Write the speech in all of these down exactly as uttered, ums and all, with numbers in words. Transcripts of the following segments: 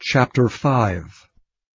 Chapter five.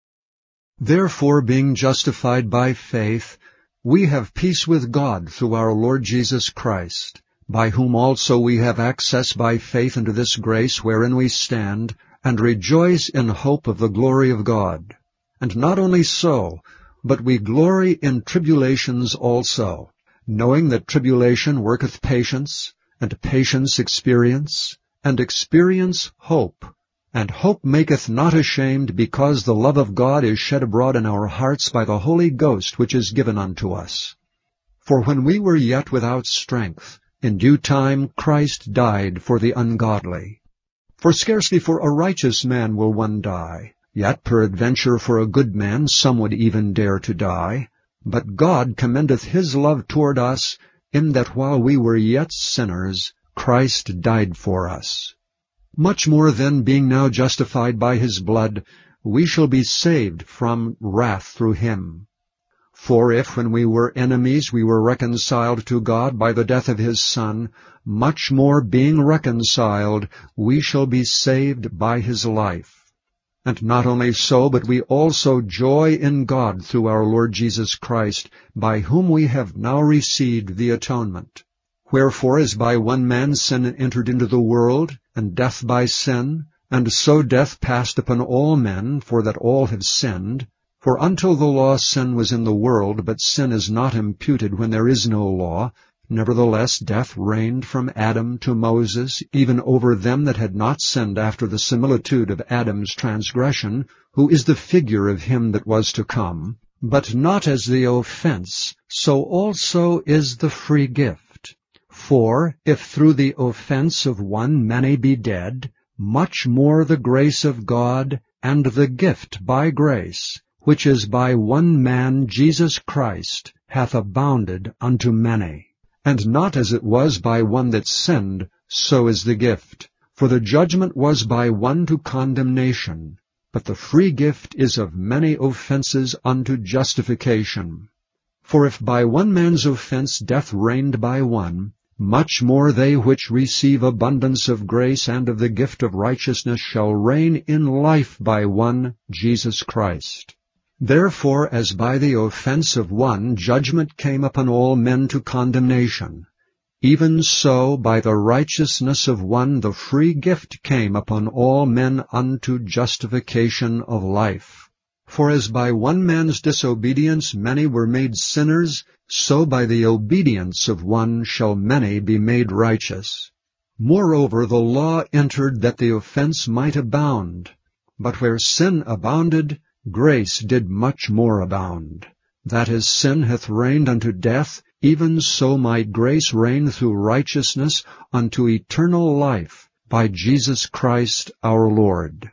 Therefore, being justified by faith, we have peace with God through our Lord Jesus Christ, by whom also we have access by faith into this grace wherein we stand, and rejoice in hope of the glory of God. And not only so, but we glory in tribulations also, knowing that tribulation worketh patience, and patience experience, and experience hope. And hope maketh not ashamed, because the love of God is shed abroad in our hearts by the Holy Ghost which is given unto us. For when we were yet without strength, in due time Christ died for the ungodly. For scarcely for a righteous man will one die, yet peradventure for a good man some would even dare to die. But God commendeth his love toward us, in that while we were yet sinners, Christ died for us. Much more then, being now justified by his blood, we shall be saved from wrath through him. For if when we were enemies we were reconciled to God by the death of his Son, much more being reconciled we shall be saved by his life. And not only so, but we also joy in God through our Lord Jesus Christ, by whom we have now received the atonement. Wherefore, as by one man sin entered into the world, and death by sin, and so death passed upon all men, for that all have sinned. For until the law sin was in the world, but sin is not imputed when there is no law. Nevertheless death reigned from Adam to Moses, even over them that had not sinned after the similitude of Adam's transgression, who is the figure of him that was to come. But not as the offense, so also is the free gift. For if through the offense of one many be dead, much more the grace of God, and the gift by grace, which is by one man Jesus Christ, hath abounded unto many. And not as it was by one that sinned, so is the gift. For the judgment was by one to condemnation, but the free gift is of many offenses unto justification. For if by one man's offense death reigned by one, much more they which receive abundance of grace and of the gift of righteousness shall reign in life by one, Jesus Christ. Therefore, as by the offense of one judgment came upon all men to condemnation, even so by the righteousness of one the free gift came upon all men unto justification of life. For as by one man's disobedience many were made sinners, so by the obedience of one shall many be made righteous. Moreover, the law entered that the offense might abound. But where sin abounded, grace did much more abound. That as sin hath reigned unto death, even so might grace reign through righteousness unto eternal life, by Jesus Christ our Lord.